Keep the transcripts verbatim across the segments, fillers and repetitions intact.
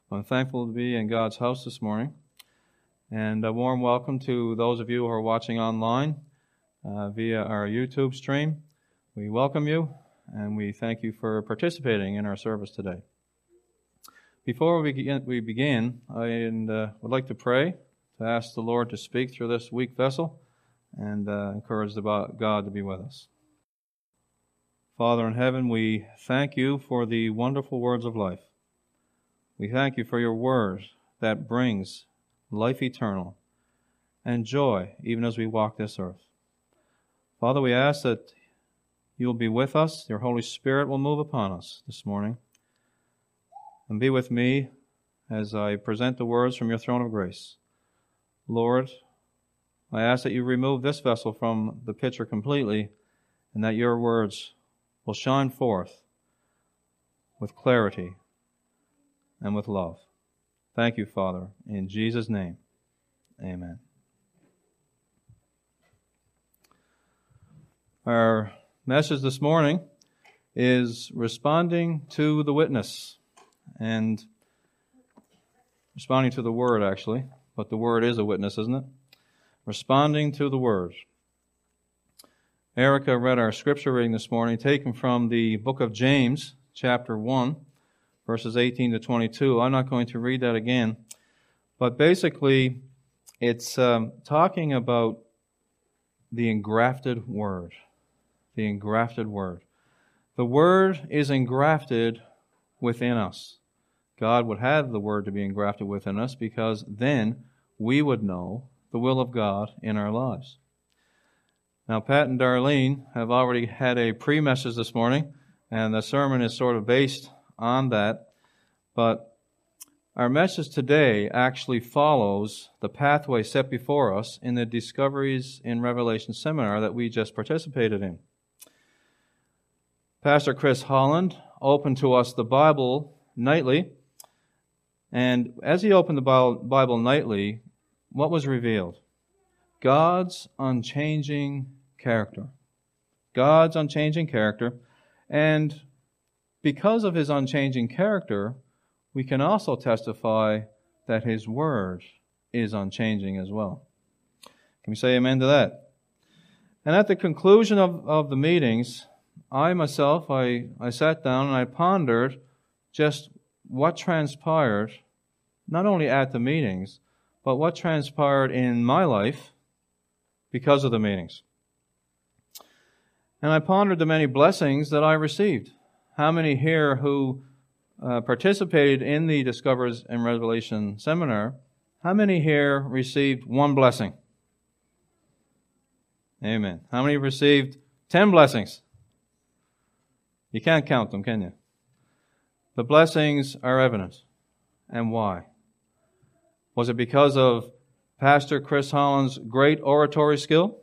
I'm thankful to be in God's house this morning. And a warm welcome to those of you who are watching online uh, via our YouTube stream. We welcome you and we thank you for participating in our service today. Before we begin, we begin I uh, would like to pray to ask the Lord to speak through this weak vessel and uh, encourage the God to be with us. Father in heaven, we thank you for the wonderful words of life. We thank you for your word that brings life eternal and joy even as we walk this earth. Father, we ask that you will be with us, your Holy Spirit will move upon us this morning, and be with me as I present the words from your throne of grace. Lord, I ask that you remove this vessel from the pitcher completely, and that your words will shine forth with clarity and with love. Thank you, Father. In Jesus' name, amen. Our message this morning is responding to the witness, and responding to the word, actually, but the word is a witness, isn't it? Responding to the word. Erica read our scripture reading this morning, taken from the book of James, chapter one, verses eighteen to twenty-two. I'm not going to read that again, but basically it's um, talking about the engrafted word. The engrafted word. The word is engrafted within us. God would have the word to be engrafted within us because then we would know the will of God in our lives. Now, Pat and Darlene have already had a pre-message this morning, and the sermon is sort of based on that. But our message today actually follows the pathway set before us in the Discoveries in Revelation seminar that we just participated in. Pastor Chris Holland opened to us the Bible nightly, and as he opened the Bible nightly, what was revealed? God's unchanging character. God's unchanging character. And because of his unchanging character, we can also testify that his word is unchanging as well. Can we say amen to that? And at the conclusion of, of the meetings, I myself, I, I sat down and I pondered just what transpired, not only at the meetings, but what transpired in my life because of the meetings. And I pondered the many blessings that I received. How many here who uh, participated in the Discoveries in Revelation seminar, how many here received one blessing? Amen. How many received ten blessings? You can't count them, can you? The blessings are evident. And why? Was it because of Pastor Chris Holland's great oratory skill?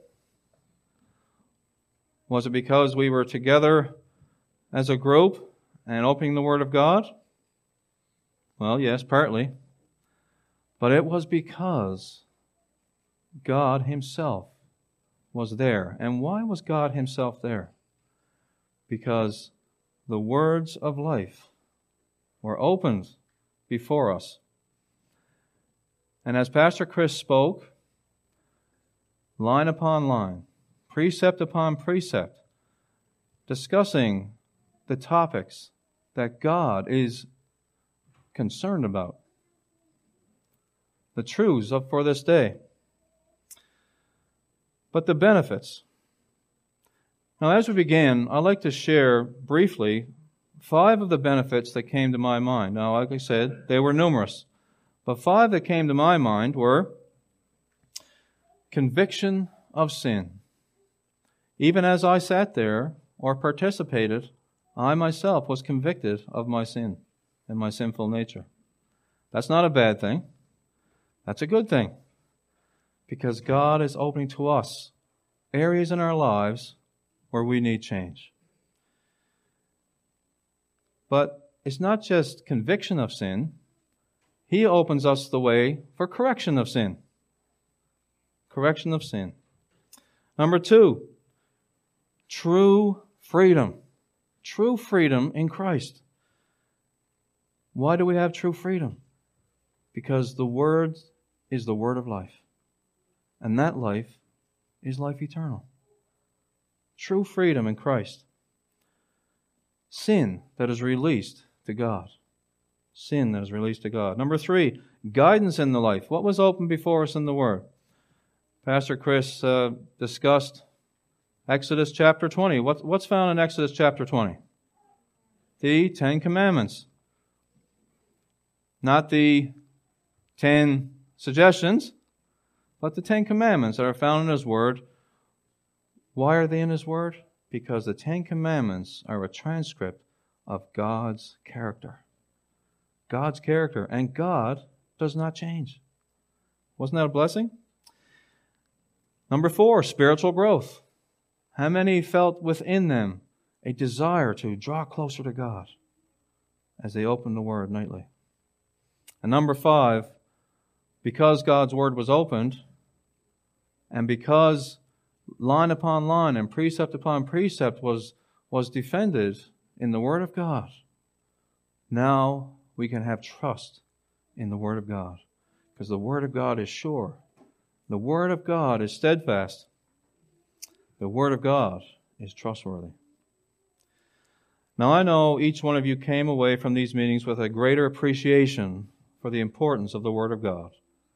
Was it because we were together as a group and opening the Word of God? Well, yes, partly. But it was because God Himself was there. And why was God Himself there? Because the words of life were opened before us. And as Pastor Chris spoke, line upon line, precept upon precept, discussing the topics that God is concerned about, the truths of for this day. But the benefits. Now, as we begin, I'd like to share briefly five of the benefits that came to my mind. Now, like I said, they were numerous. But five that came to my mind were conviction of sin. Even as I sat there or participated, I myself was convicted of my sin and my sinful nature. That's not a bad thing. That's a good thing. Because God is opening to us areas in our lives where we need change. But it's not just conviction of sin. He opens us the way for correction of sin. Correction of sin. Number two, true freedom. True freedom in Christ. Why do we have true freedom? Because the Word is the Word of life. And that life is life eternal. True freedom in Christ. Sin that is released to God. Sin that is released to God. Number three, guidance in the life. What was open before us in the Word? Pastor Chris uh, discussed Exodus chapter twenty. What, what's found in Exodus chapter twenty? The Ten Commandments. Not the Ten Suggestions, but the Ten Commandments that are found in His Word. Why are they in His Word? Because the Ten Commandments are a transcript of God's character. God's character. And God does not change. Wasn't that a blessing? Number four, spiritual growth. How many felt within them a desire to draw closer to God as they opened the Word nightly? And number five, because God's Word was opened, and because line upon line and precept upon precept was, was defended in the Word of God, now we can have trust in the Word of God. Because the Word of God is sure. The Word of God is steadfast. The Word of God is trustworthy. Now I know each one of you came away from these meetings with a greater appreciation for the importance of the Word of God.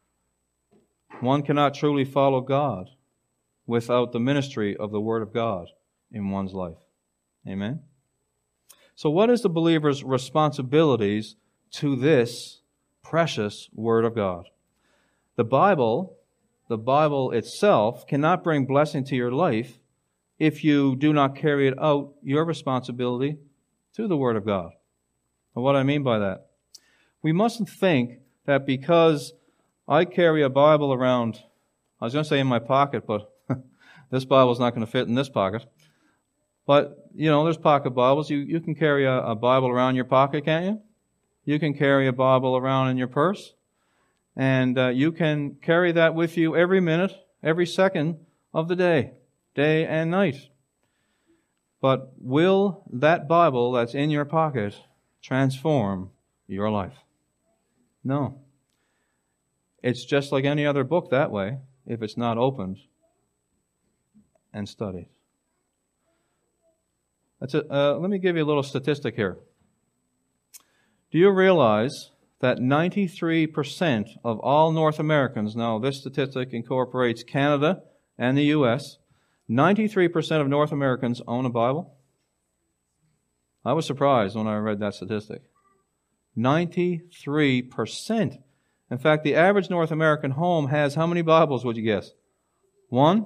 One cannot truly follow God without the ministry of the Word of God in one's life. Amen? So what is the believer's responsibilities to this precious Word of God? The Bible, the Bible itself, cannot bring blessing to your life if you do not carry it out, your responsibility to the Word of God. And what I mean by that? We mustn't think that because I carry a Bible around, I was going to say in my pocket, but this Bible is not going to fit in this pocket. But, you know, there's pocket Bibles. You, you can carry a, a Bible around your pocket, can't you? You can carry a Bible around in your purse. And uh, you can carry that with you every minute, every second of the day, day and night. But will that Bible that's in your pocket transform your life? No. It's just like any other book that way, if it's not opened and studied. That's a, uh, let me give you a little statistic here. Do you realize that ninety-three percent of all North Americans, now this statistic incorporates Canada and the U S, ninety-three percent of North Americans own a Bible? I was surprised when I read that statistic. ninety-three percent. In fact, the average North American home has how many Bibles, would you guess? One?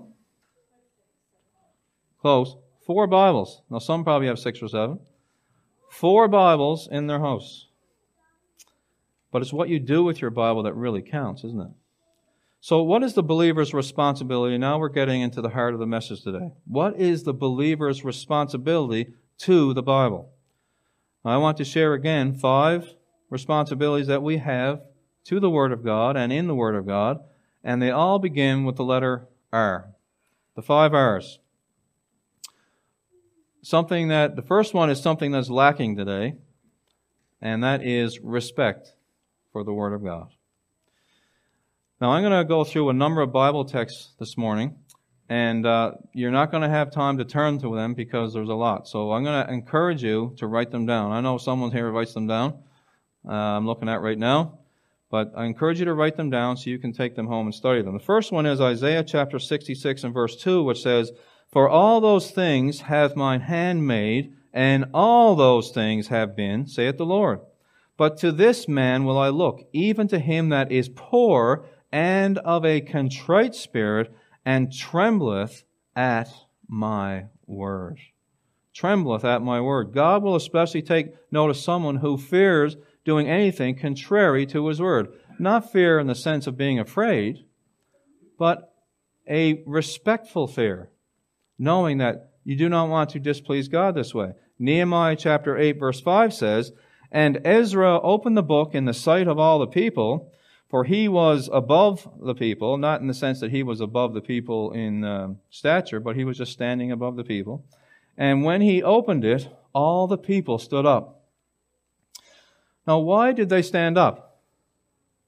Close. Four Bibles. Now, some probably have six or seven. Four Bibles in their house. But it's what you do with your Bible that really counts, isn't it? So what is the believer's responsibility? Now we're getting into the heart of the message today. What is the believer's responsibility to the Bible? I want to share again five responsibilities that we have to the Word of God and in the Word of God, and they all begin with the letter R. The five R's. Something that, the first one is something that's lacking today, and that is respect for the Word of God. Now, I'm going to go through a number of Bible texts this morning, and uh, you're not going to have time to turn to them because there's a lot. So I'm going to encourage you to write them down. I know someone here writes them down. Uh, I'm looking at right now. But I encourage you to write them down so you can take them home and study them. The first one is Isaiah chapter sixty-six and verse two, which says, "For all those things hath mine hand made, and all those things have been, saith the Lord. But to this man will I look, even to him that is poor and of a contrite spirit, and trembleth at my word." Trembleth at my word. God will especially take note of someone who fears doing anything contrary to His Word. Not fear in the sense of being afraid, but a respectful fear, knowing that you do not want to displease God this way. Nehemiah chapter eight verse five says, "And Ezra opened the book in the sight of all the people, for he was above the people," not in the sense that he was above the people in uh, stature, but he was just standing above the people. "And when he opened it, all the people stood up." Now, why did they stand up?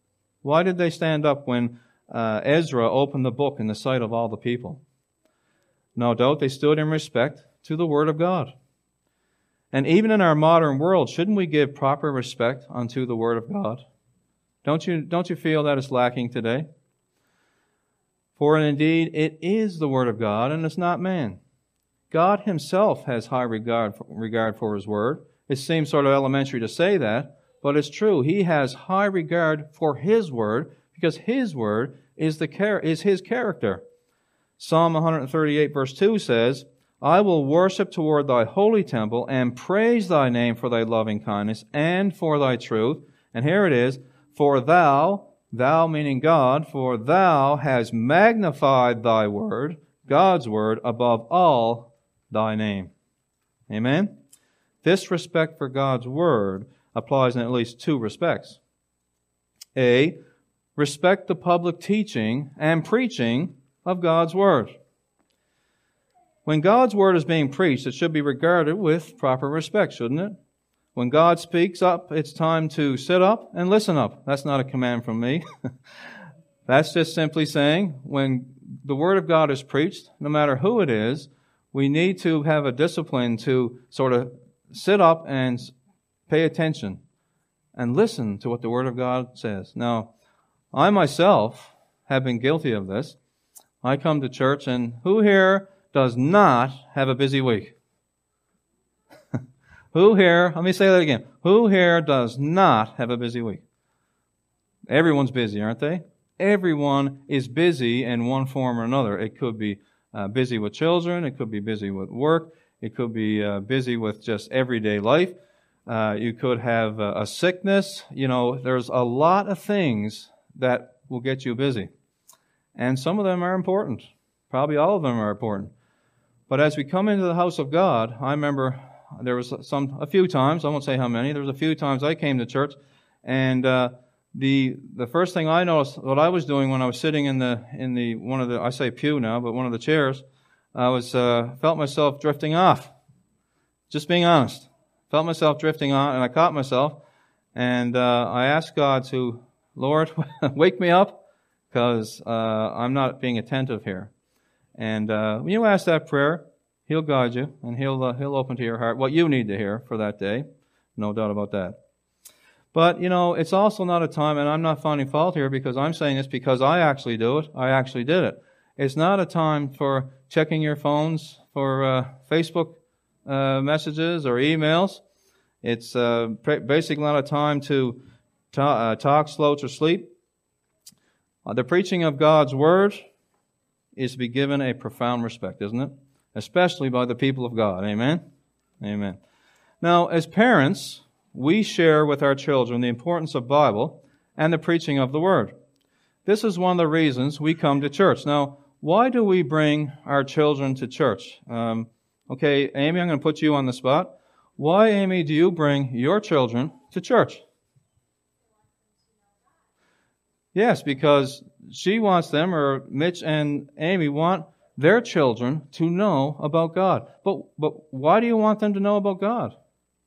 Why did they stand up when uh, Ezra opened the book in the sight of all the people? No doubt they stood in respect to the Word of God. And even in our modern world, shouldn't we give proper respect unto the Word of God? Don't you, don't you feel that is lacking today? For indeed, it is the Word of God, and it's not man. God Himself has high regard for, regard for His Word. It seems sort of elementary to say that, but it's true. He has high regard for His Word because His Word is the char- is His character. Psalm one thirty-eight verse two says, I will worship toward Thy holy temple and praise Thy name for Thy loving kindness and for Thy truth. And here it is, for Thou, Thou meaning God, for Thou hast magnified Thy word, God's word, above all Thy name. Amen? This respect for God's word applies in at least two respects. A, respect the public teaching and preaching of God's word. When God's word is being preached, it should be regarded with proper respect, shouldn't it? When God speaks up, it's time to sit up and listen up. That's not a command from me. That's just simply saying when the Word of God is preached, no matter who it is, we need to have a discipline to sort of sit up and pay attention and listen to what the Word of God says. Now, I myself have been guilty of this. I come to church, and who here does not have a busy week? Who here, let me say that again, who here does not have a busy week? Everyone's busy, aren't they? Everyone is busy in one form or another. It could be uh, busy with children, it could be busy with work, it could be uh, busy with just everyday life. Uh, you could have a, a sickness. You know, there's a lot of things that will get you busy. And some of them are important. Probably all of them are important. But as we come into the house of God, I remember there was some, a few times, I won't say how many, there was a few times I came to church, and uh, the the first thing I noticed, what I was doing when I was sitting in the, in the one of the, I say pew now, but one of the chairs, I was, uh, felt myself drifting off. Just being honest. Felt myself drifting on, and I caught myself, and uh, I asked God to, Lord, wake me up, because uh, I'm not being attentive here. And uh, when you ask that prayer, He'll guide you, and He'll uh, He'll open to your heart what you need to hear for that day. No doubt about that. But, you know, it's also not a time, and I'm not finding fault here because I'm saying this because I actually do it. I actually did it. It's not a time for checking your phones for uh, Facebook uh, messages or emails. It's uh, basically not a time to ta- uh, talk, slouch, or sleep. Uh, the preaching of God's Word is to be given a profound respect, isn't it? Especially by the people of God. Amen? Amen. Now, as parents, we share with our children the importance of Bible and the preaching of the Word. This is one of the reasons we come to church. Now, why do we bring our children to church? Um, okay, Amy, I'm going to put you on the spot. Why, Amy, do you bring your children to church? Yes, because she wants them, or Mitch and Amy want their children to know about God. But but why do you want them to know about God?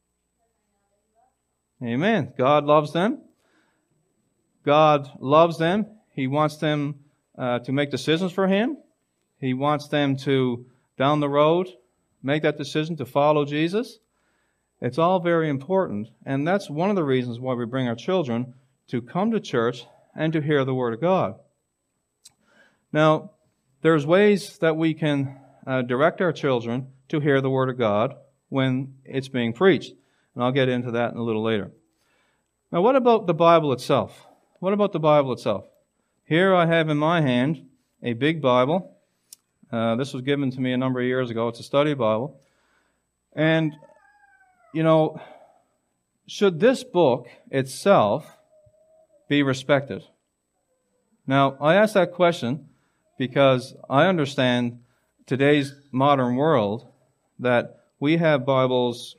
Amen. God loves them. God loves them. He wants them uh, to make decisions for Him. He wants them to, down the road, make that decision to follow Jesus. It's all very important. And that's one of the reasons why we bring our children to come to church and to hear the Word of God. Now, there's ways that we can uh, direct our children to hear the Word of God when it's being preached. And I'll get into that in a little later. Now, what about the Bible itself? What about the Bible itself? Here I have in my hand a big Bible. Uh, this was given to me a number of years ago. It's a study Bible. And, you know, should this book itself be respected? Now, I ask that question because I understand today's modern world that we have Bibles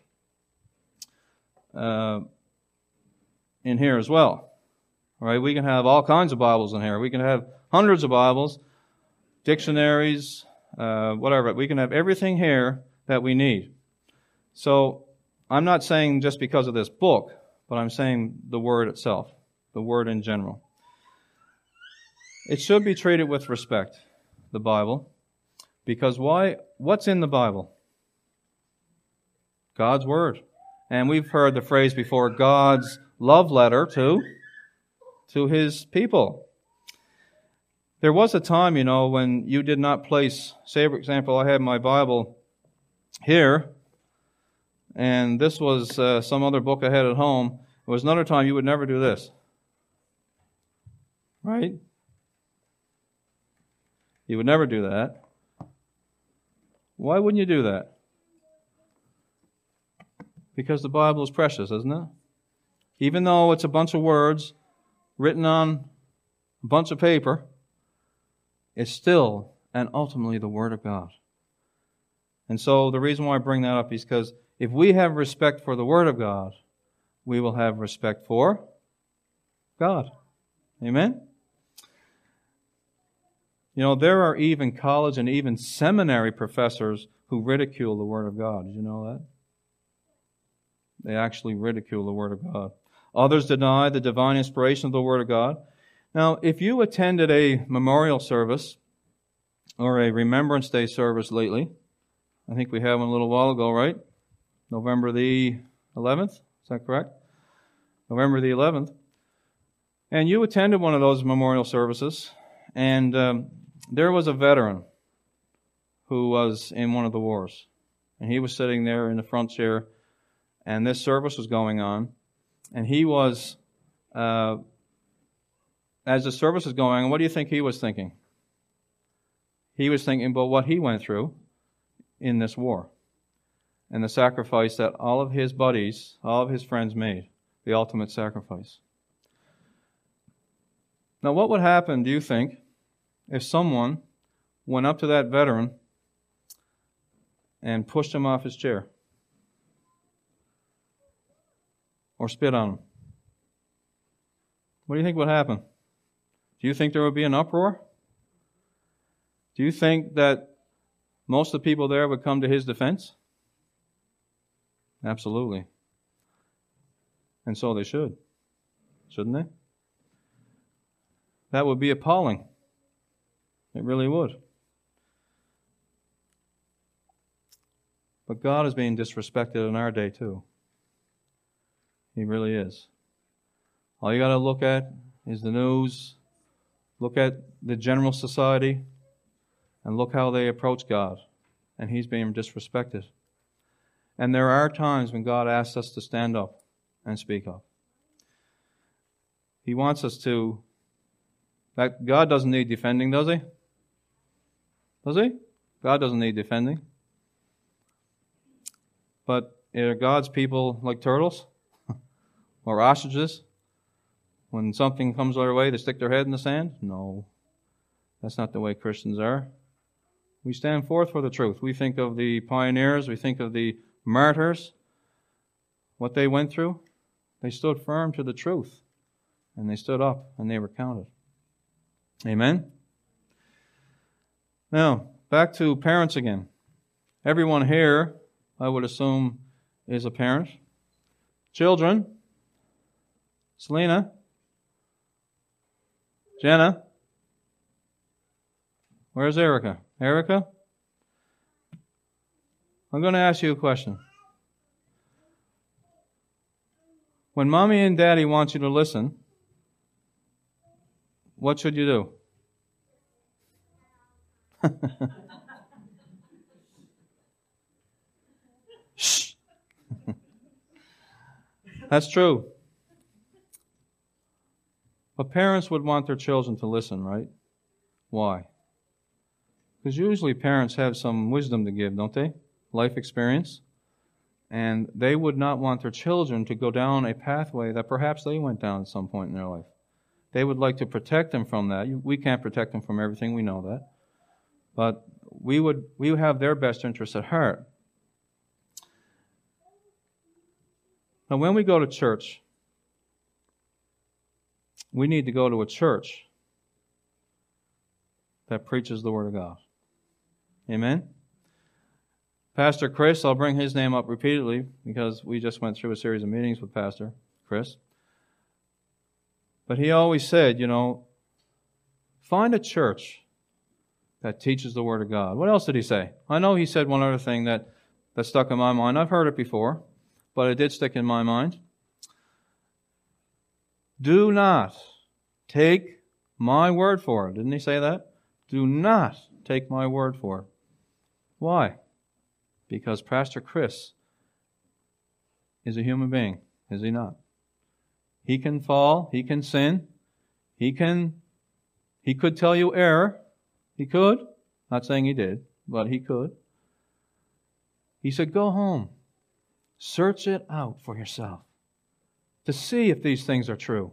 uh, in here as well. All right, we can have all kinds of Bibles in here. We can have hundreds of Bibles, dictionaries, uh, whatever. We can have everything here that we need. So I'm not saying just because of this book, but I'm saying the Word itself, the Word in general. It should be treated with respect, the Bible. Because why? What's in the Bible? God's Word. And we've heard the phrase before, God's love letter to, to His people. There was a time, you know, when you did not place, say for example, I had my Bible here, and this was uh, some other book I had at home. There was another time you would never do this. Right? You would never do that. Why wouldn't you do that? Because the Bible is precious, isn't it? Even though it's a bunch of words written on a bunch of paper, it's still and ultimately the Word of God. And so the reason why I bring that up is because if we have respect for the Word of God, we will have respect for God. Amen? You know, there are even college and even seminary professors who ridicule the Word of God. Did you know that? They actually ridicule the Word of God. Others deny the divine inspiration of the Word of God. Now, if you attended a memorial service or a Remembrance Day service lately, I think we had one a little while ago, right? November the eleventh, is that correct? November the eleventh. And you attended one of those memorial services, and um, there was a veteran who was in one of the wars. And he was sitting there in the front chair, and this service was going on. And he was, uh, as the service was going on, what do you think he was thinking? He was thinking about what he went through in this war and the sacrifice that all of his buddies, all of his friends made, the ultimate sacrifice. Now, what would happen, do you think, if someone went up to that veteran and pushed him off his chair? Or spit on him? What do you think would happen? Do you think there would be an uproar? Do you think that most of the people there would come to his defense? Absolutely. And so they should. Shouldn't they? That would be appalling. It really would. But God is being disrespected in our day too. He really is. All you got to look at is the news, look at the general society, and look how they approach God. And He's being disrespected. And there are times when God asks us to stand up and speak up. He wants us to. That God doesn't need defending, does He? Does He? God doesn't need defending. But are God's people like turtles? Or ostriches? When something comes our way, they stick their head in the sand? No. That's not the way Christians are. We stand forth for the truth. We think of the pioneers. We think of the martyrs. What they went through. They stood firm to the truth. And they stood up and they were counted. Amen? Now, back to parents again. Everyone here, I would assume, is a parent. Children. Selena. Jenna. Where's Erica? Erica? I'm going to ask you a question. When Mommy and Daddy want you to listen, what should you do? Shh. That's true. But parents would want their children to listen, right? Why? Because usually parents have some wisdom to give, don't they? Life experience. And they would not want their children to go down a pathway that perhaps they went down at some point in their life. They would like to protect them from that. We can't protect them from everything, we know that. But we would we would have their best interests at heart. Now, when we go to church, we need to go to a church that preaches the Word of God. Amen? Pastor Chris, I'll bring his name up repeatedly because we just went through a series of meetings with Pastor Chris. But he always said, you know, Find a church that teaches the Word of God. What else did he say? I know he said one other thing that, that stuck in my mind. I've heard it before, but it did stick in my mind. Do not take my word for it. Didn't he say that? Do not take my word for it. Why? Because Pastor Chris is a human being, is he not? He can fall, he can sin, he can, he could tell you error, he could, not saying he did, but he could. He said, go home, search it out for yourself, to see if these things are true.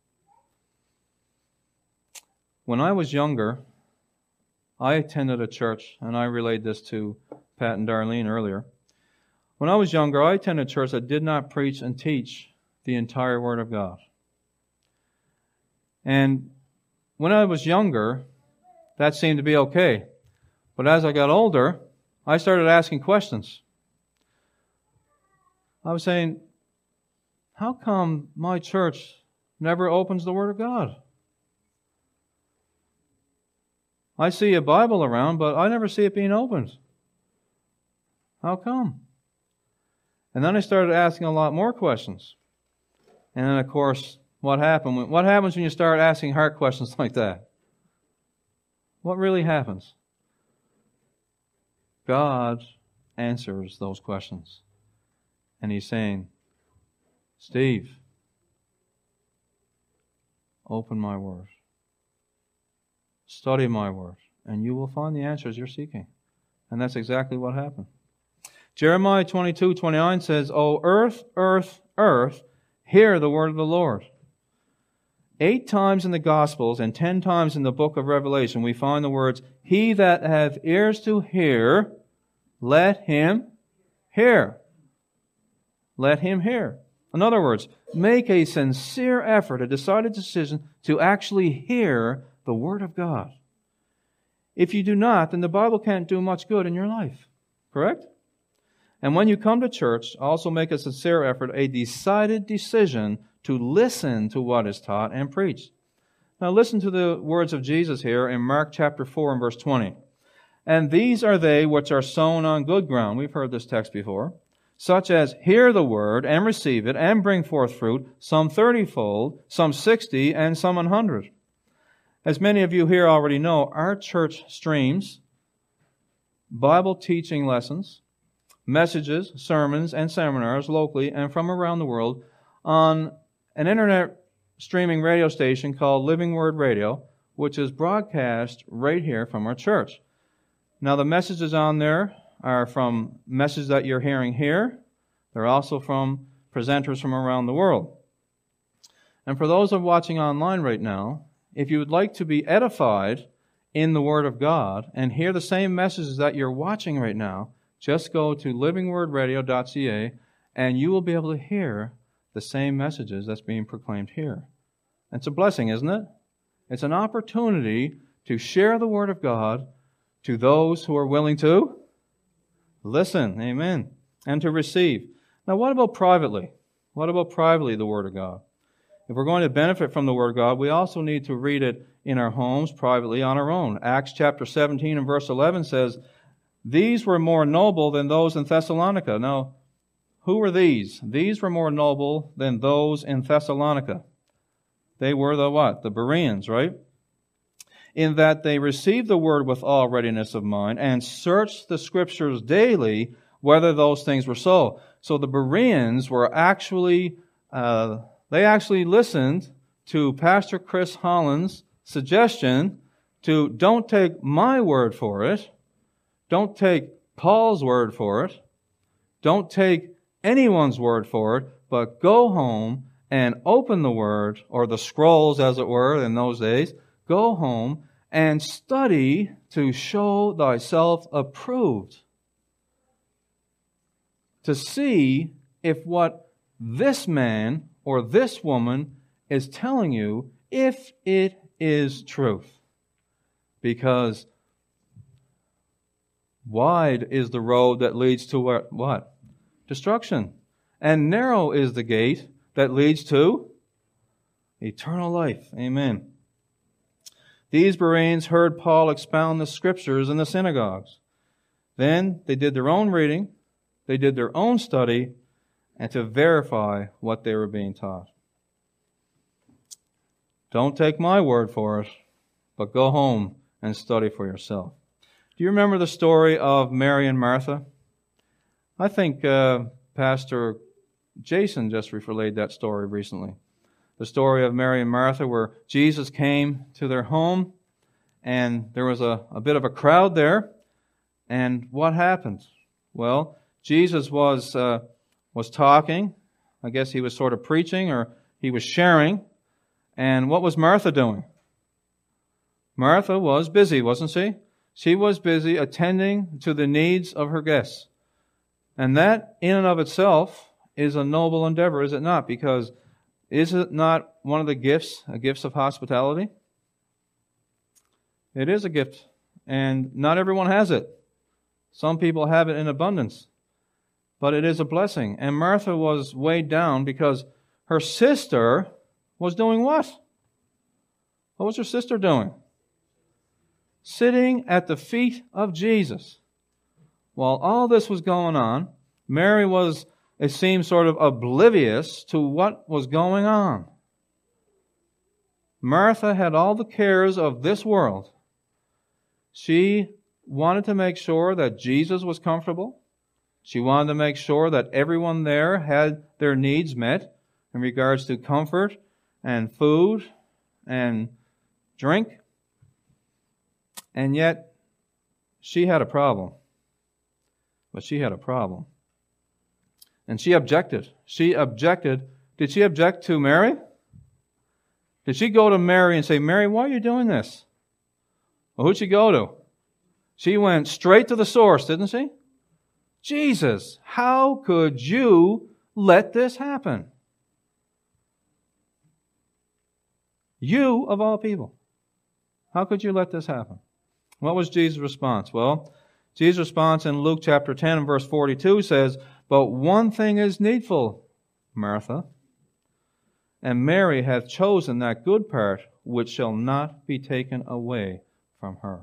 When I was younger, I attended a church, and I relayed this to Pat and Darlene earlier. When I was younger, I attended a church that did not preach and teach the entire Word of God. And when I was younger, that seemed to be okay. But as I got older, I started asking questions. I was saying, how come my church never opens the Word of God? I see a Bible around, but I never see it being opened. How come? And then I started asking a lot more questions. And then, of course, what happened? What happens when you start asking hard questions like that? What really happens? God answers those questions. And He's saying, Steve, open my Word. Study my Word, and you will find the answers you're seeking. And that's exactly what happened. Jeremiah twenty-two twenty-nine says, O earth, earth, earth, hear the word of the Lord. Eight times in the Gospels and ten times in the book of Revelation, we find the words, He that hath ears to hear, let him hear. Let him hear. In other words, make a sincere effort, a decided decision to actually hear the Word of God. If you do not, then the Bible can't do much good in your life. Correct? And when you come to church, also make a sincere effort, a decided decision to listen to what is taught and preached. Now listen to the words of Jesus here in Mark chapter four and verse twenty. And these are they which are sown on good ground. We've heard this text before. Such as hear the word and receive it and bring forth fruit, some thirtyfold, some sixty, and some an hundred. As many of you here already know, our church streams Bible teaching lessons, messages, sermons, and seminars locally and from around the world on an internet streaming radio station called Living Word Radio, which is broadcast right here from our church. Now, the messages on there are from messages that you're hearing here. They're also from presenters from around the world. And for those of watching online right now, if you would like to be edified in the Word of God and hear the same messages that you're watching right now, just go to living word radio dot c a and you will be able to hear the same messages that's being proclaimed here. It's a blessing, isn't it? It's an opportunity to share the Word of God to those who are willing to listen, amen, and to receive. Now, what about privately? What about privately the Word of God? If we're going to benefit from the Word of God, we also need to read it in our homes, privately, on our own. Acts chapter seventeen and verse eleven says, These were more noble than those in Thessalonica. Now, who were these? These were more noble than those in Thessalonica. They were the what? The Bereans, right? In that they received the Word with all readiness of mind and searched the Scriptures daily whether those things were so. So the Bereans were actually... Uh, They actually listened to Pastor Chris Holland's suggestion to don't take my word for it, don't take Paul's word for it, don't take anyone's word for it, but go home and open the Word, or the scrolls as it were in those days, go home and study to show thyself approved. To see if what this man or this woman is telling you, if it is truth. Because wide is the road that leads to what? What? Destruction. And narrow is the gate that leads to eternal life. Amen. These Bereans heard Paul expound the Scriptures in the synagogues. Then they did their own reading, they did their own study, and to verify what they were being taught. Don't take my word for it, but go home and study for yourself. Do you remember the story of Mary and Martha? I think uh, Pastor Jason just relayed that story recently. The story of Mary and Martha, where Jesus came to their home and there was a, a bit of a crowd there. And what happened? Well, Jesus was uh, was talking. I guess he was sort of preaching, or he was sharing. And what was Martha doing? Martha was busy, wasn't she? She was busy attending to the needs of her guests. And that, in and of itself, is a noble endeavor, is it not? Because is it not one of the gifts, a gifts of hospitality? It is a gift, and not everyone has it. Some people have it in abundance, but it is a blessing. And Martha was weighed down because her sister was doing what? What was her sister doing? Sitting at the feet of Jesus. While all this was going on, Mary was, it seemed, sort of oblivious to what was going on. Martha had all the cares of this world. She wanted to make sure that Jesus was comfortable. She wanted to make sure that everyone there had their needs met in regards to comfort and food and drink. And yet, she had a problem. But she had a problem. And she objected. She objected. Did she object to Mary? Did she go to Mary and say, Mary, why are you doing this? Well, who'd she go to? She went straight to the source, didn't she? Jesus, how could you let this happen? You, of all people. How could you let this happen? What was Jesus' response? Well, Jesus' response in Luke chapter ten and verse forty-two says, But one thing is needful, Martha, and Mary hath chosen that good part which shall not be taken away from her.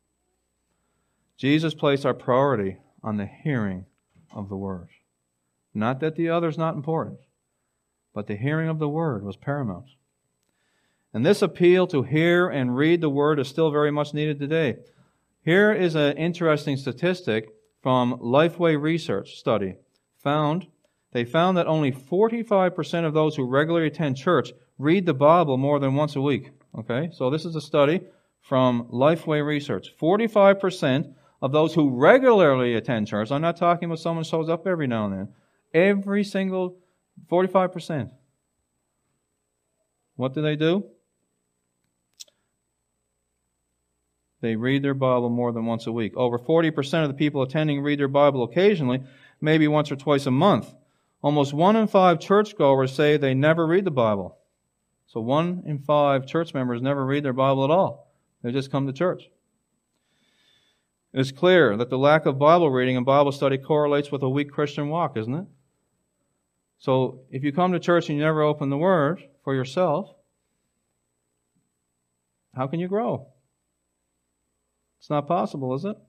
Jesus placed our priority on the hearing of the Word. Not that the other is not important, but the hearing of the Word was paramount. And this appeal to hear and read the Word is still very much needed today. Here is an interesting statistic from Lifeway Research study. Found, they found that only forty-five percent of those who regularly attend church read the Bible more than once a week. Okay, so this is a study from Lifeway Research. forty-five percent of those who regularly attend church, I'm not talking about someone who shows up every now and then, every single forty-five percent. What do they do? They read their Bible more than once a week. Over forty percent of the people attending read their Bible occasionally, maybe once or twice a month. Almost one in five churchgoers say they never read the Bible. So one in five church members never read their Bible at all. They just come to church. It is clear that the lack of Bible reading and Bible study correlates with a weak Christian walk, isn't it? So if you come to church and you never open the Word for yourself, how can you grow? It's not possible, is it?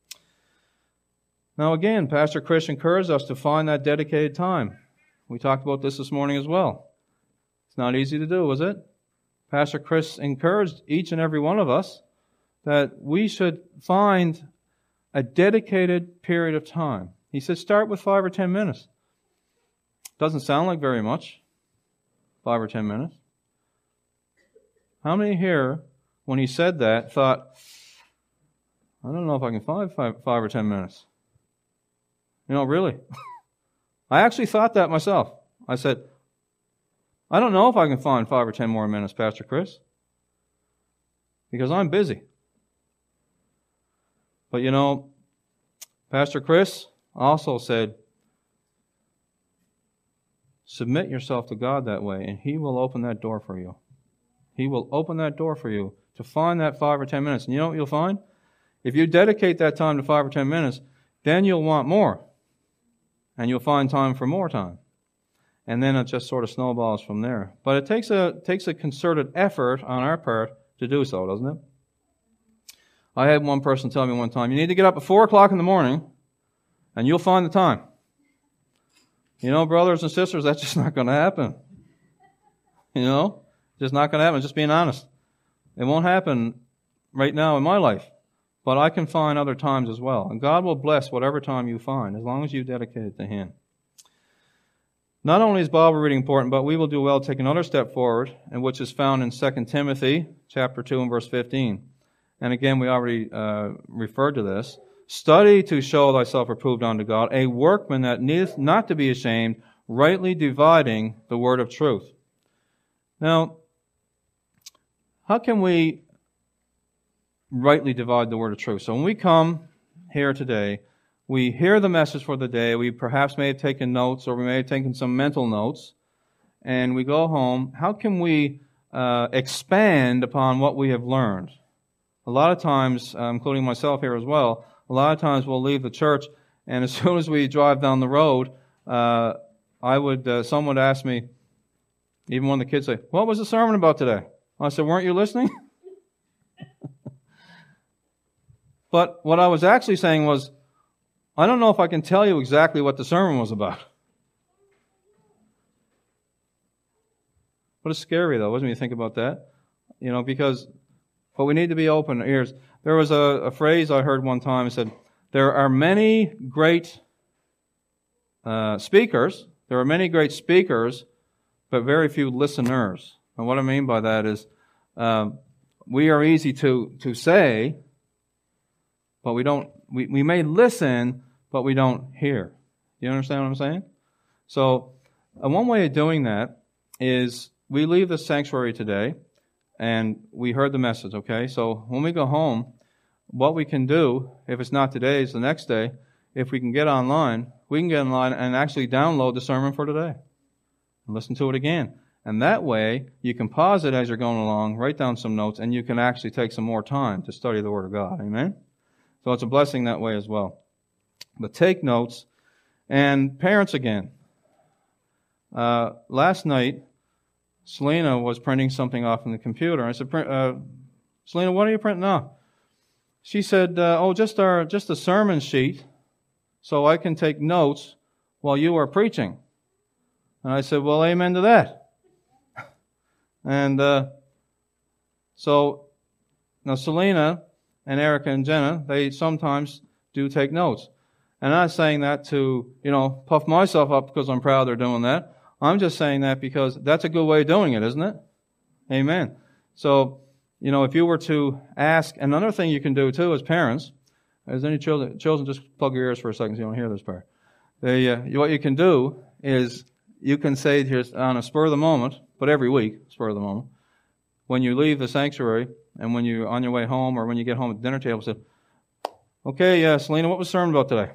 Now again, Pastor Chris encouraged us to find that dedicated time. We talked about this this morning as well. It's not easy to do, is it? Pastor Chris encouraged each and every one of us that we should find a dedicated period of time. He said start with five or ten minutes. Doesn't sound like very much, five or ten minutes. How many here, when he said that, thought, I don't know if I can find five, five or ten minutes? You know, really. I actually thought that myself. I said, I don't know if I can find five or ten more minutes, Pastor Chris, because I'm busy. But you know, Pastor Chris also said, submit yourself to God that way, and He will open that door for you. He will open that door for you to find that five or ten minutes. And you know what you'll find? If you dedicate that time to five or ten minutes, then you'll want more. And you'll find time for more time. And then it just sort of snowballs from there. But it takes a takes a concerted effort on our part to do so, doesn't it? I had one person tell me one time, you need to get up at four o'clock in the morning, and you'll find the time. You know, brothers and sisters, that's just not going to happen. You know, just not going to happen. Just being honest. It won't happen right now in my life. But I can find other times as well. And God will bless whatever time you find, as long as you dedicate it to Him. Not only is Bible reading important, but we will do well to take another step forward, and which is found in Second Timothy chapter two and verse fifteen. And again, we already uh, referred to this. Study to show thyself approved unto God, a workman that needeth not to be ashamed, rightly dividing the word of truth. Now, how can we rightly divide the word of truth? So when we come here today, we hear the message for the day, we perhaps may have taken notes, or we may have taken some mental notes, and we go home. How can we uh, expand upon what we have learned? A lot of times, uh, including myself here as well, a lot of times we'll leave the church, and as soon as we drive down the road, uh, I would, uh, someone would ask me, even one of the kids say, what was the sermon about today? I said, weren't you listening? But what I was actually saying was, I don't know if I can tell you exactly what the sermon was about. But it's scary, though, isn't it, when you think about that? You know, because, but we need to be open ears. There was a, a phrase I heard one time. It said, there are many great uh, speakers. There are many great speakers, but very few listeners. And what I mean by that is, um, we are easy to, to say, but we don't, we, we may listen, but we don't hear. You understand what I'm saying? So, uh, one way of doing that is we leave the sanctuary today, and we heard the message, okay? So, when we go home, what we can do, if it's not today, it's the next day, if we can get online, we can get online and actually download the sermon for today and listen to it again. And that way, you can pause it as you're going along, write down some notes, and you can actually take some more time to study the Word of God. Amen? So it's a blessing that way as well. But take notes. And parents again. Uh, last night, Selena was printing something off on the computer. I said, uh, Selena, what are you printing off? She said, uh, oh, just our just a sermon sheet so I can take notes while you are preaching. And I said, well, amen to that. And uh, so, now Selena and Erica and Jenna, they sometimes do take notes. And I'm not saying that to, you know, puff myself up because I'm proud they're doing that. I'm just saying that because that's a good way of doing it, isn't it? Amen. So, you know, if you were to ask, another thing you can do too as parents, as any children, children just plug your ears for a second so you don't hear this part. They, uh, what you can do is you can say here on a spur of the moment, but every week, spur of the moment, when you leave the sanctuary and when you're on your way home or when you get home at the dinner table, say, okay, yeah, Selena, what was the sermon about today?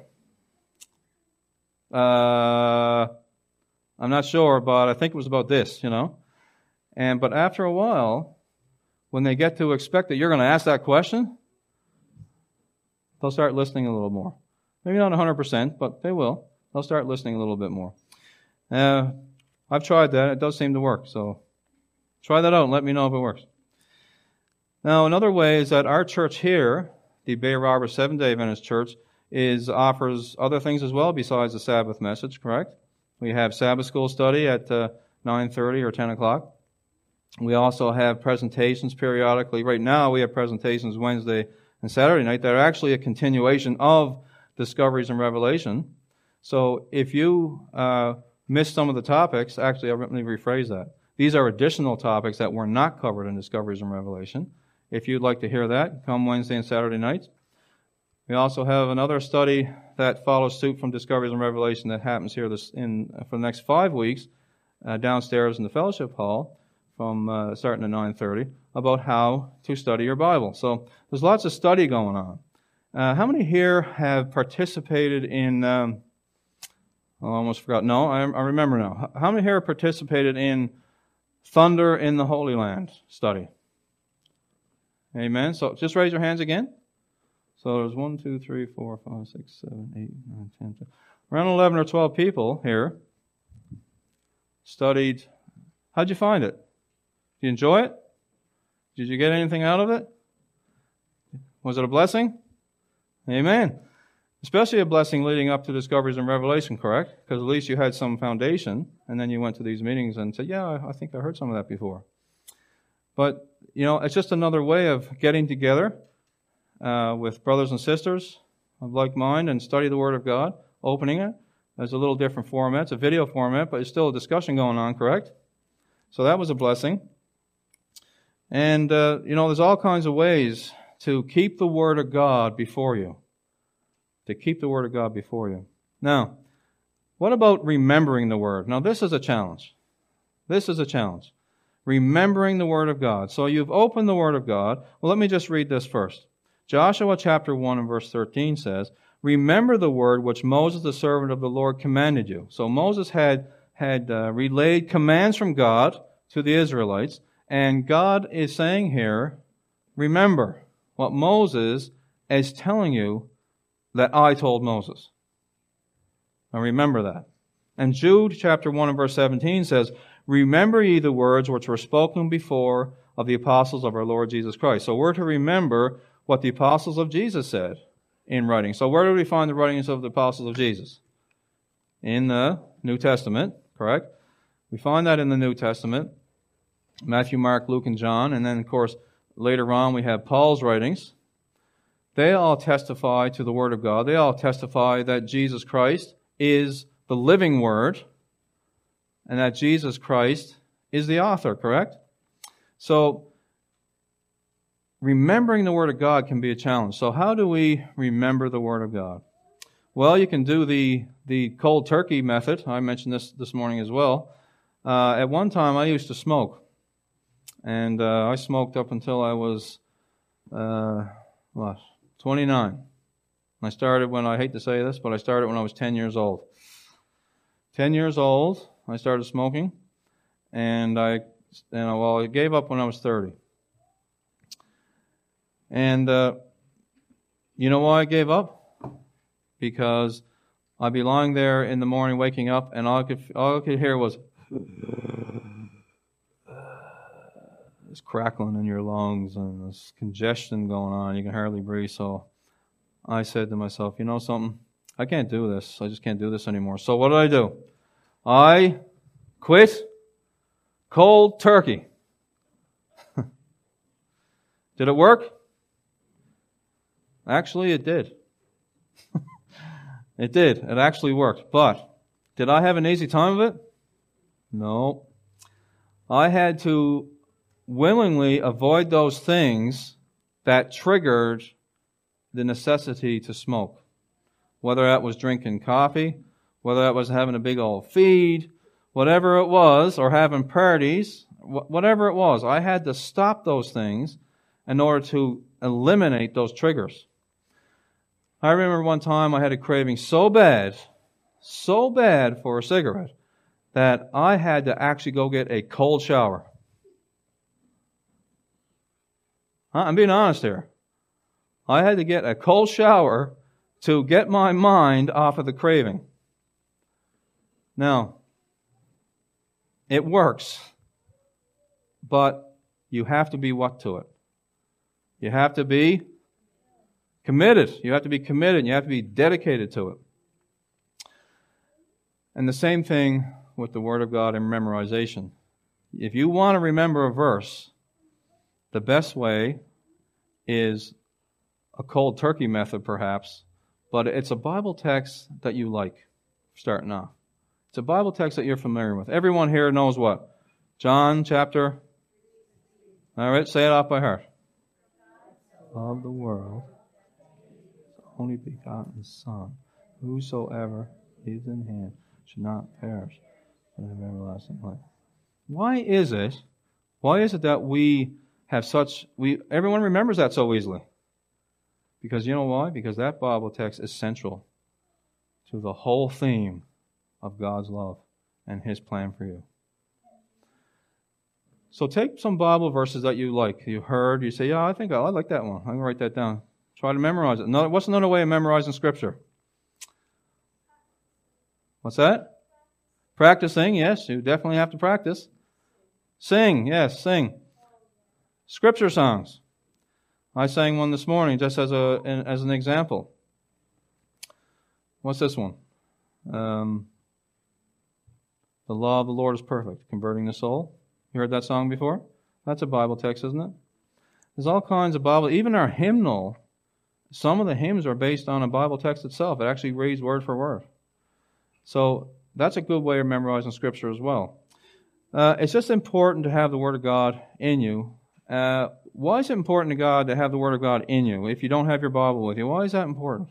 Uh, I'm not sure, but I think it was about this, you know. And but after a while, when they get to expect that you're going to ask that question, they'll start listening a little more. Maybe not one hundred percent, but they will. They'll start listening a little bit more. Uh, I've tried that. It does seem to work. So try that out and let me know if it works. Now, another way is that our church here, the Bay Robber Seventh-day Adventist Church, is offers other things as well besides the Sabbath message, correct? We have Sabbath school study at uh, nine thirty or ten o'clock. We also have presentations periodically. Right now, we have presentations Wednesday and Saturday night that are actually a continuation of Discoveries and Revelation. So if you uh, missed some of the topics, actually, let me rephrase that. These are additional topics that were not covered in Discoveries and Revelation. If you'd like to hear that, come Wednesday and Saturday nights. We also have another study that follows suit from Discoveries and Revelation that happens here this in for the next five weeks uh, downstairs in the fellowship hall from uh, starting at nine thirty about how to study your Bible. So there's lots of study going on. Uh, how many here have participated in, um, oh, I almost forgot, no, I, I remember now. How many here have participated in Thunder in the Holy Land study? Amen. So just raise your hands again. So there's one, two, three, four, five, six, seven, eight, nine, ten, twelve. Around eleven or twelve people here studied. How'd you find it? Did you enjoy it? Did you get anything out of it? Was it a blessing? Amen. Especially a blessing leading up to Discoveries and Revelation, correct? Because at least you had some foundation, and then you went to these meetings and said, yeah, I think I heard some of that before. But, you know, it's just another way of getting together uh, with brothers and sisters of like mind and study the Word of God, opening it. There's a little different format. It's a video format, but it's still a discussion going on, correct? So that was a blessing. And, uh, you know, there's all kinds of ways to keep the Word of God before you. To keep the Word of God before you. Now, what about remembering the Word? Now, this is a challenge. This is a challenge. Remembering the Word of God. So you've opened the Word of God. Well, let me just read this first. Joshua chapter one and verse thirteen says, remember the word which Moses, the servant of the Lord, commanded you. So Moses had, had uh, relayed commands from God to the Israelites, and God is saying here, remember what Moses is telling you that I told Moses. Now remember that. And Jude chapter one and verse seventeen says, remember ye the words which were spoken before of the apostles of our Lord Jesus Christ. So we're to remember what the apostles of Jesus said in writing. So where do we find the writings of the apostles of Jesus? In the New Testament, correct? We find that in the New Testament. Matthew, Mark, Luke, and John. And then, of course, later on we have Paul's writings. They all testify to the Word of God. They all testify that Jesus Christ is the living Word and that Jesus Christ is the author, correct? So, remembering the Word of God can be a challenge. So how do we remember the Word of God? Well, you can do the, the cold turkey method. I mentioned this this morning as well. Uh, at one time, I used to smoke. And uh, I smoked up until I was, uh, what, twenty-nine. I started when, I hate to say this, but I started when I was ten years old. ten years old, I started smoking. And I, and I, well, I gave up when I was thirty. And uh, you know why I gave up? Because I'd be lying there in the morning waking up and all I could, all I could hear was this crackling in your lungs and this congestion going on. You can hardly breathe. So I said to myself, you know something? I can't do this. I just can't do this anymore. So what did I do? I quit cold turkey. Did it work? Actually, it did. It did. It actually worked. But did I have an easy time of it? No. I had to willingly avoid those things that triggered the necessity to smoke. Whether that was drinking coffee, whether that was having a big old feed, whatever it was, or having parties, whatever it was, I had to stop those things in order to eliminate those triggers. I remember one time I had a craving so bad, so bad for a cigarette, that I had to actually go get a cold shower. I'm being honest here. I had to get a cold shower to get my mind off of the craving. Now, it works, but you have to be what to it? You have to be committed. You have to be committed. You have to be dedicated to it. And the same thing with the Word of God and memorization. If you want to remember a verse, the best way is a cold turkey method, perhaps, but it's a Bible text that you like, starting off. It's a Bible text that you're familiar with. Everyone here knows what? John chapter, all right, say it off by heart. Of the world, the only begotten Son, whosoever is in him should not perish, but have everlasting life. Why is it, why is it that we have such, we everyone remembers that so easily? Because you know why? Because that Bible text is central to the whole theme of God's love and His plan for you. So take some Bible verses that you like. You heard, you say, yeah, I think I like that one. I'm going to write that down. Try to memorize it. Another, what's another way of memorizing Scripture? What's that? Practicing, yes. You definitely have to practice. Sing, yes, sing. Scripture songs. I sang one this morning just as a as an example. What's this one? Um, the law of the Lord is perfect, converting the soul. You heard that song before? That's a Bible text, isn't it? There's all kinds of Bible. Even our hymnal, some of the hymns are based on a Bible text itself. It actually reads word for word. So that's a good way of memorizing Scripture as well. Uh, it's just important to have the Word of God in you. Uh, why is it important to God to have the Word of God in you? If you don't have your Bible with you, why is that important?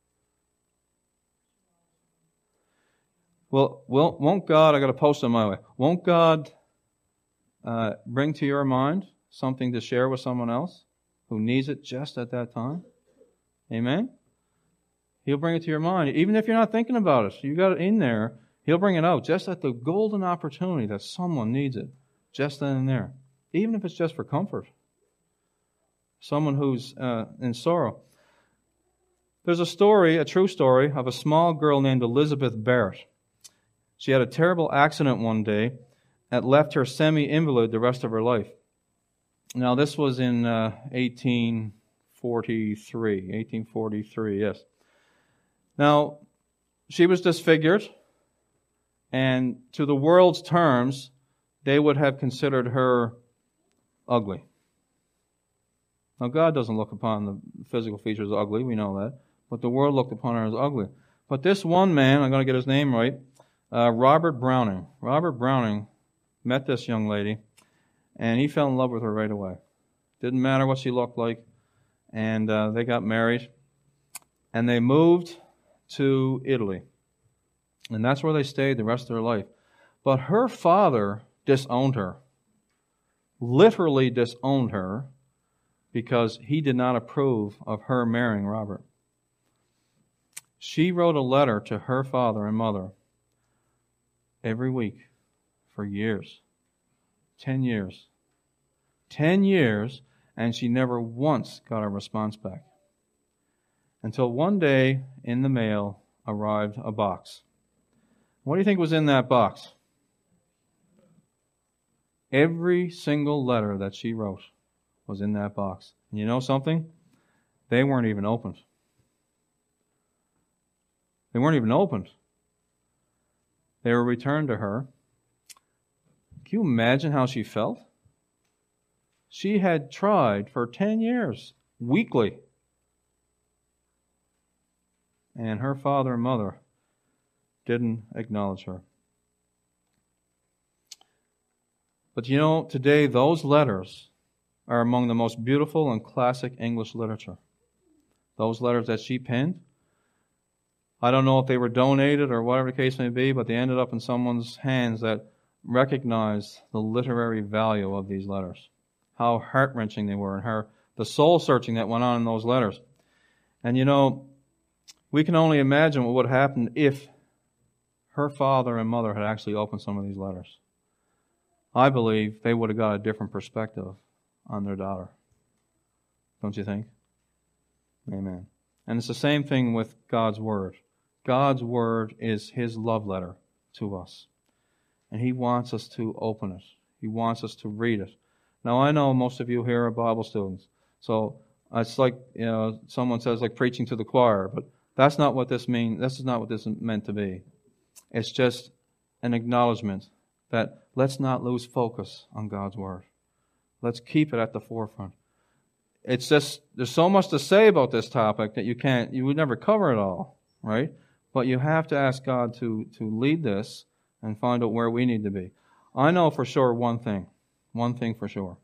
Well, will, won't God, I got to post it my way, won't God uh, bring to your mind something to share with someone else who needs it just at that time? Amen? He'll bring it to your mind. Even if you're not thinking about it, you got it in there, He'll bring it out just at the golden opportunity that someone needs it, just then and there. Even if it's just for comfort. Someone who's uh, in sorrow. There's a story, a true story, of a small girl named Elizabeth Barrett. She had a terrible accident one day that left her semi-invalid the rest of her life. Now, this was in uh, eighteen forty-three. eighteen forty-three, yes. Now, she was disfigured, and to the world's terms, they would have considered her ugly. Now, God doesn't look upon the physical features as ugly, we know that, but the world looked upon her as ugly. But this one man, I'm going to get his name right, uh, Robert Browning. Robert Browning met this young lady, and he fell in love with her right away. Didn't matter what she looked like, and uh, they got married, and they moved to Italy. And that's where they stayed the rest of their life. But her father disowned her, literally disowned her, because he did not approve of her marrying Robert. She wrote a letter to her father and mother every week for years. Ten years. Ten years, and she never once got a response back. Until one day, in the mail, arrived a box. What do you think was in that box? Every single letter that she wrote was in that box. And you know something? They weren't even opened. They weren't even opened. They were returned to her. Can you imagine how she felt? She had tried for ten years, weekly. And her father and mother didn't acknowledge her. But you know, today those letters are among the most beautiful and classic English literature. Those letters that she penned, I don't know if they were donated or whatever the case may be, but they ended up in someone's hands that recognized the literary value of these letters. How heart-wrenching they were, and her the soul-searching that went on in those letters. And you know, we can only imagine what would have happened if her father and mother had actually opened some of these letters. I believe they would have got a different perspective on their daughter. Don't you think? Amen. And it's the same thing with God's Word. God's Word is His love letter to us. And He wants us to open it. He wants us to read it. Now, I know most of you here are Bible students. So it's like, you know, someone says like preaching to the choir, but that's not what this means. This is not what this is meant to be. It's just an acknowledgement that let's not lose focus on God's Word. Let's keep it at the forefront. It's just, there's so much to say about this topic that you can't, you would never cover it all, right? But you have to ask God to, to lead this and find out where we need to be. I know for sure one thing. One thing for sure.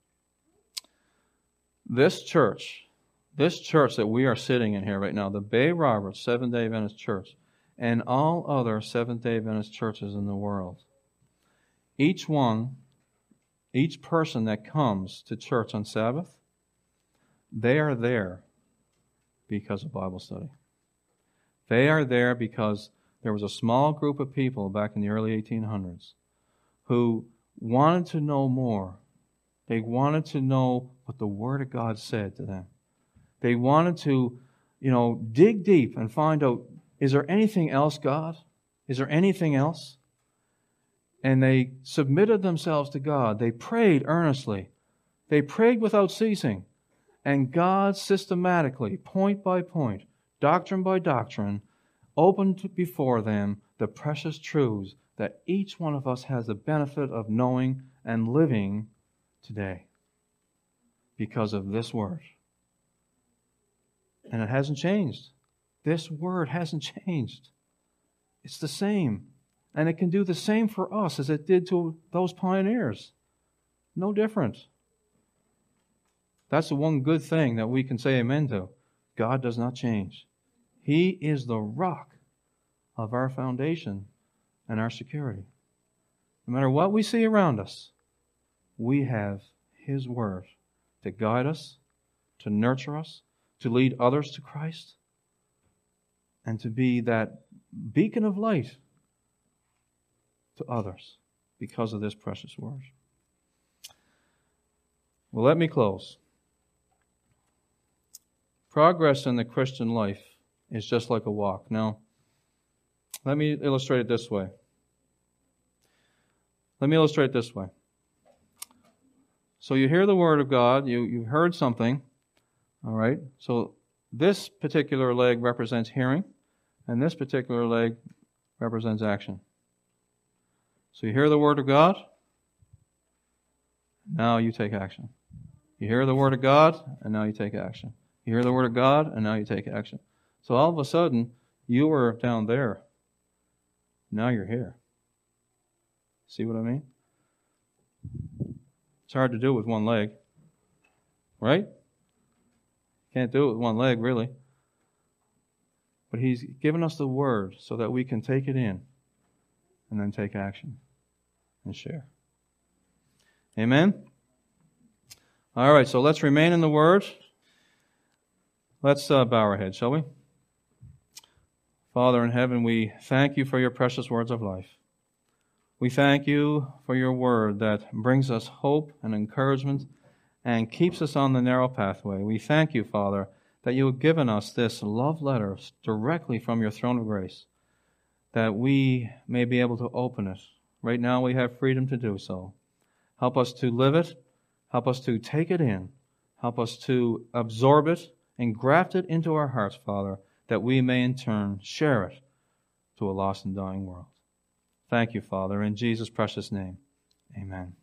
This church, this church that we are sitting in here right now, the Bay Roberts Seventh-day Adventist Church, and all other Seventh-day Adventist churches in the world, each one, each person that comes to church on Sabbath, they are there because of Bible study. They are there because there was a small group of people back in the early eighteen hundreds who wanted to know more. They wanted to know what the Word of God said to them. They wanted to, you know, dig deep and find out, is there anything else, God? Is there anything else? And they submitted themselves to God. They prayed earnestly. They prayed without ceasing. And God systematically, point by point, doctrine by doctrine, opened before them the precious truths that each one of us has the benefit of knowing and living today because of this Word. And it hasn't changed. This Word hasn't changed. It's the same. And it can do the same for us as it did to those pioneers. No different. That's the one good thing that we can say amen to. God does not change. He is the rock of our foundation and our security. No matter what we see around us, we have His Word to guide us, to nurture us, to lead others to Christ, and to be that beacon of light to others because of this precious Word. Well, let me close. Progress in the Christian life is just like a walk. Now, let me illustrate it this way. Let me illustrate it this way. So you hear the Word of God, you, you heard something, all right? So this particular leg represents hearing, and this particular leg represents action. So you hear the Word of God, now you take action. You hear the Word of God, and now you take action. You hear the Word of God, and now you take action. So all of a sudden, you were down there. Now you're here. See what I mean? It's hard to do with one leg. Right? Can't do it with one leg, really. But He's given us the Word so that we can take it in and then take action and share. Amen? All right, so let's remain in the Word. Let's uh, bow our heads, shall we? Father in heaven, we thank You for Your precious words of life. We thank You for Your Word that brings us hope and encouragement and keeps us on the narrow pathway. We thank You, Father, that You have given us this love letter directly from Your throne of grace, that we may be able to open it. Right now we have freedom to do so. Help us to live it. Help us to take it in. Help us to absorb it and graft it into our hearts, Father, that we may in turn share it to a lost and dying world. Thank You, Father, in Jesus' precious name. Amen.